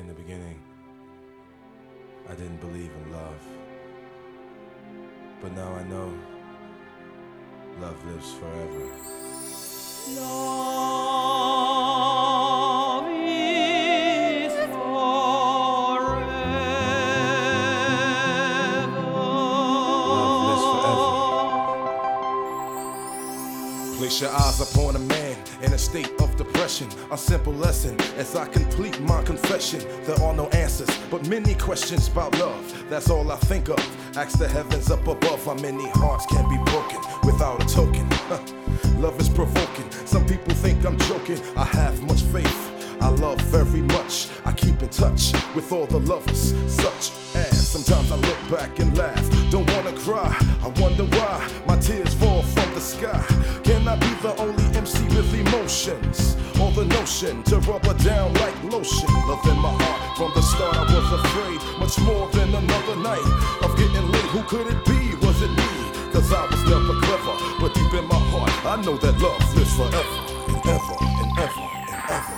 In the beginning, I didn't believe in love. But now I know love lives forever. Love is forever. Love lives forever. Place your eyes upon a man in a state of depression. A simple lesson as I complete my confession. There are no answers, but many questions about love. That's all I think of. Ask the heavens up above how many hearts can be broken without a token. Love is provoking. Some people think I'm joking. I have much faith. I love very much. I keep in touch with all the lovers, such as sometimes I look back and laugh. Don't wanna cry. I wonder why my tears fall from the sky. Can I be the only MC with emotions? Or the notion to rub her down like lotion? Love in my heart. From the start I was afraid, much more than another night of getting late. Who could it be? Was it me? Cause I was never clever, but deep in my heart I know that love lives forever and ever and ever and ever.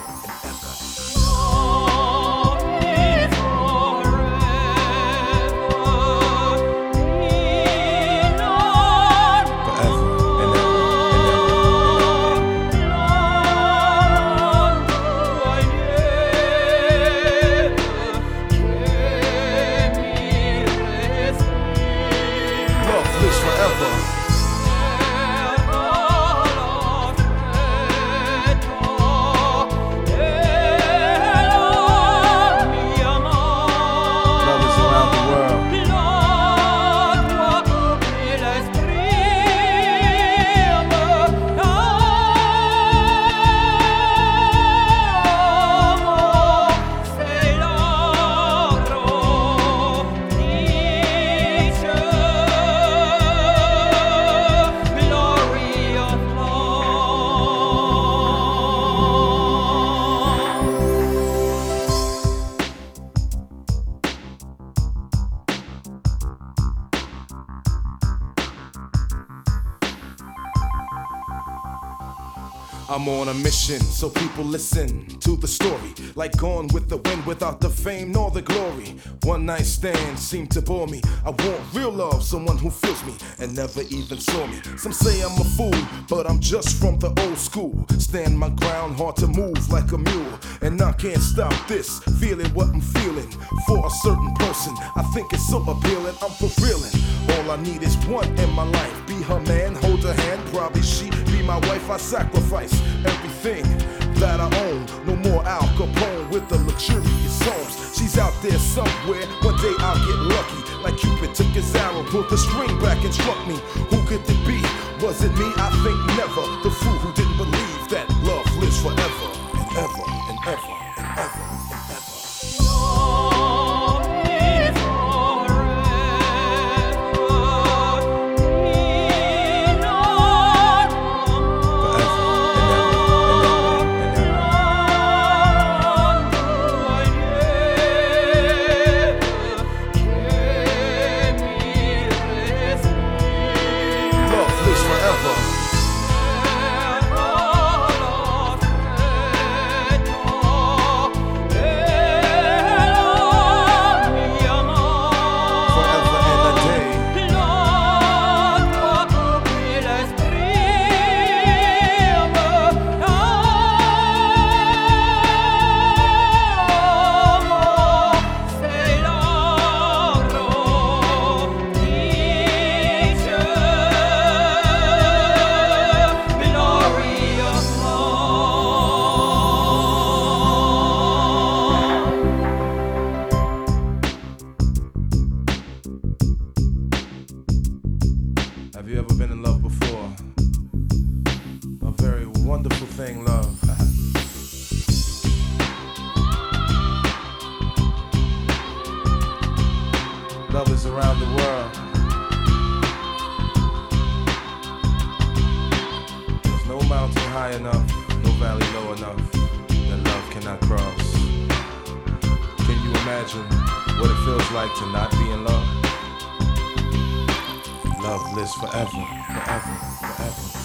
I'm on a mission, so people listen to the story. Like Gone with the Wind without the fame nor the glory. One night stand seemed to bore me. I want real love, someone who feels me and never even saw me. Some say I'm a fool, but I'm just from the old school. Stand my ground, hard to move like a mule. And I can't stop this, feeling what I'm feeling for a certain person. I think it's so appealing, I'm for reeling. All I need is one in my life. Be her man, hold her hand, probably she be my wife. I sacrifice everything that I own. No more Al Capone with the luxurious homes. She's out there somewhere, one day I'll get lucky. Like Cupid took his arrow, pulled the string back and struck me. Who could it be? Was it me? I think never. The fool who didn't believe that love lives forever and ever and ever and ever. Have you ever been in love before? A very wonderful thing, love. Love is around the world. There's no mountain high enough, no valley low enough that love cannot cross. Can you imagine what it feels like to not be in love? Love lives forever, forever, forever.